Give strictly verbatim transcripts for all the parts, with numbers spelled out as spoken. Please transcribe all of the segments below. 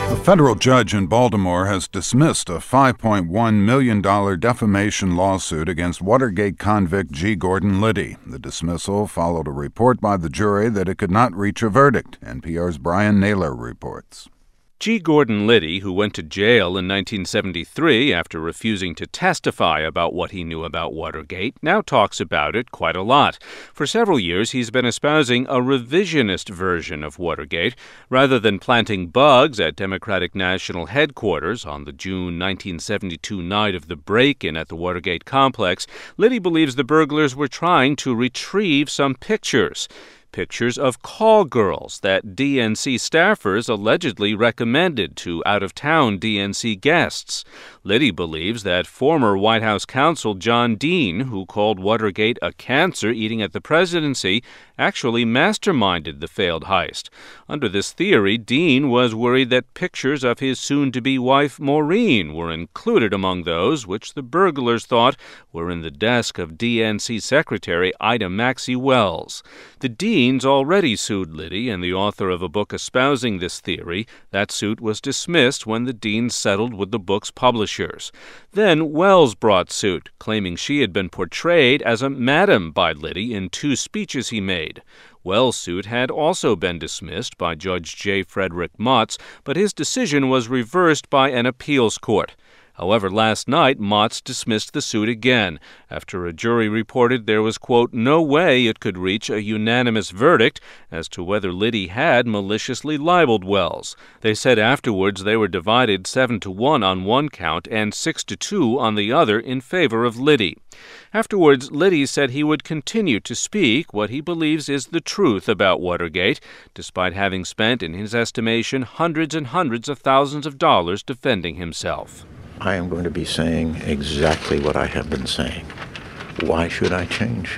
A federal judge in Baltimore has dismissed a five point one million dollars defamation lawsuit against Watergate convict G. Gordon Liddy. The dismissal followed a report by the jury that it could not reach a verdict. N P R's Brian Naylor reports. G. Gordon Liddy, who went to jail in nineteen seventy-three after refusing to testify about what he knew about Watergate, now talks about it quite a lot. For several years, he's been espousing a revisionist version of Watergate. Rather than planting bugs at Democratic National Headquarters on the June nineteen seventy-two night of the break-in at the Watergate complex, Liddy believes the burglars were trying to retrieve some pictures. Pictures of call girls that D N C staffers allegedly recommended to out-of-town D N C guests. Liddy believes that former White House counsel John Dean, who called Watergate a cancer eating at the presidency, actually masterminded the failed heist. Under this theory, Dean was worried that pictures of his soon-to-be wife Maureen were included among those which the burglars thought were in the desk of D N C Secretary Ida Maxey Wells. The Deans already sued Liddy and the author of a book espousing this theory. That suit was dismissed when the Deans settled with the book's publishers. Then Wells brought suit, claiming she had been portrayed as a madam by Liddy in two speeches he made. Wells' suit had also been dismissed by Judge J. Frederick Motz, but his decision was reversed by an appeals court. However, last night, Motz dismissed the suit again after a jury reported there was, quote, no way it could reach a unanimous verdict as to whether Liddy had maliciously libeled Wells. They said afterwards they were divided seven to one on one count and six to two on the other in favor of Liddy. Afterwards, Liddy said he would continue to speak what he believes is the truth about Watergate, despite having spent, in his estimation, hundreds and hundreds of thousands of dollars defending himself. I am going to be saying exactly what I have been saying. Why should I change?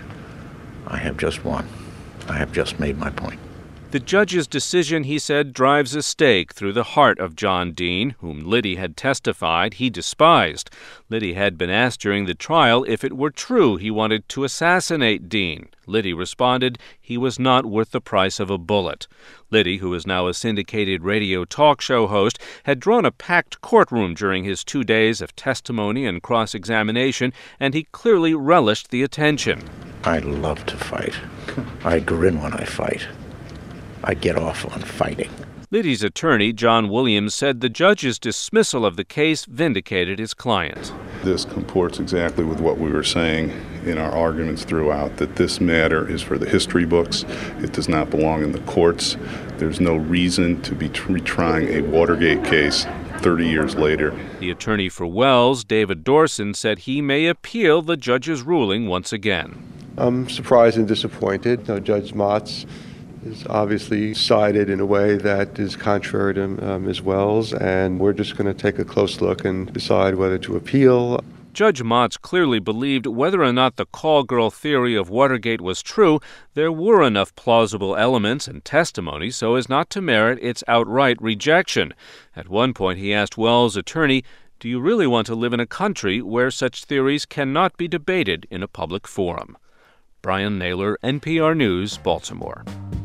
I have just won. I have just made my point. The judge's decision, he said, drives a stake through the heart of John Dean, whom Liddy had testified he despised. Liddy had been asked during the trial if it were true he wanted to assassinate Dean. Liddy responded he was not worth the price of a bullet. Liddy, who is now a syndicated radio talk show host, had drawn a packed courtroom during his two days of testimony and cross-examination, and he clearly relished the attention. I love to fight. I grin when I fight. I get off on fighting. Liddy's attorney, John Williams, said the judge's dismissal of the case vindicated his client. This comports exactly with what we were saying in our arguments throughout, that this matter is for the history books. It does not belong in the courts. There's no reason to be retrying a Watergate case thirty years later. The attorney for Wells, David Dorson, said he may appeal the judge's ruling once again. I'm surprised and disappointed. No, Judge Motz is obviously sided in a way that is contrary to um, Miz Wells, and we're just going to take a close look and decide whether to appeal. Judge Motz clearly believed whether or not the call girl theory of Watergate was true, there were enough plausible elements and testimony so as not to merit its outright rejection. At one point he asked Wells' attorney, "Do you really want to live in a country where such theories cannot be debated in a public forum?" Brian Naylor, N P R News, Baltimore.